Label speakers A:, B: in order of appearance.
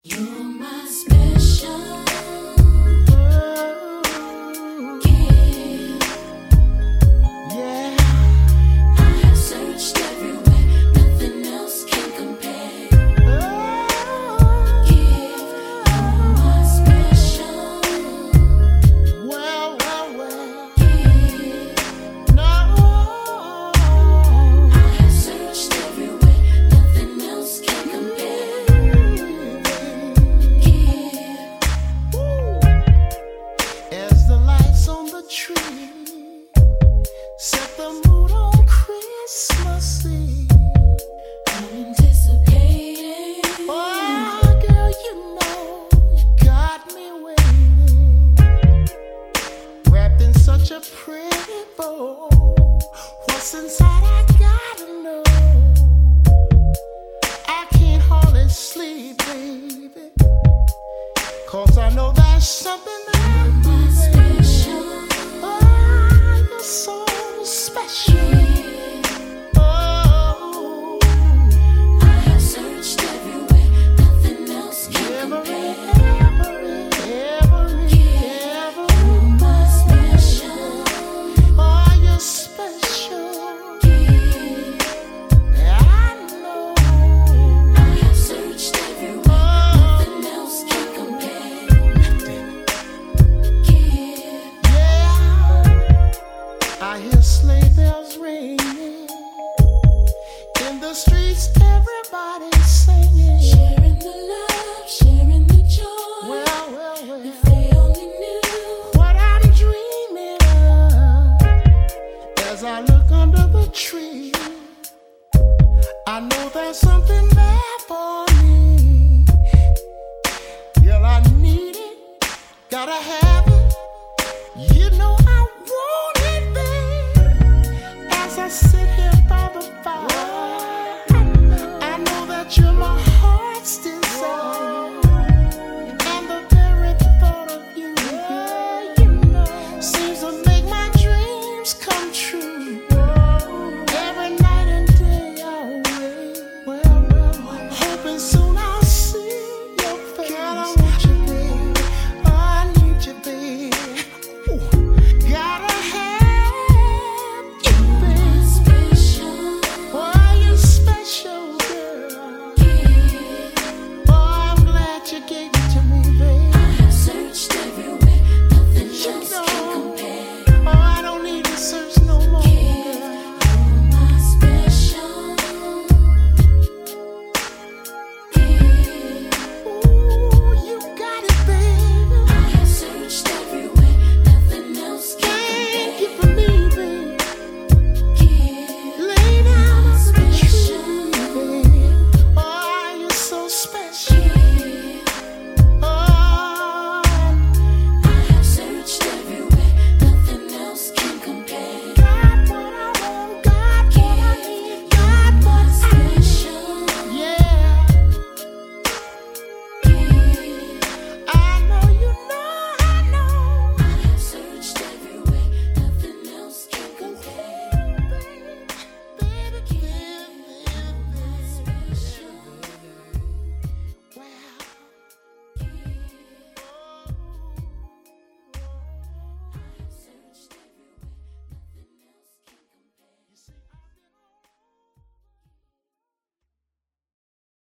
A: You're my special gift. Yeah. I have searched everywhere, nothing else can compare. Gift. You're my special gift. No. I have searched everywhere, nothing else can compare.
B: Tree set the mood on Christmas Eve.
A: I'm anticipating.
B: Oh, girl, you know you got me waiting, wrapped in such a pretty bow. What's inside? I gotta know. I can't hardly sleep, baby, 'cause I know there's something that so special.
A: Oh, I have searched everywhere, nothing else can compare. You're my special.
B: Oh, you're special.
A: Gift.
B: I know.
A: I have searched everywhere, nothing else can compare. Gift.
B: I hear sleigh bells ringing in the streets, everybody's singing,
A: Sharing the love, sharing the joy.
B: well,
A: If they only knew
B: what I'm dreaming of. As I look under the tree, I know there's something there for me. Girl, I need it, gotta have it.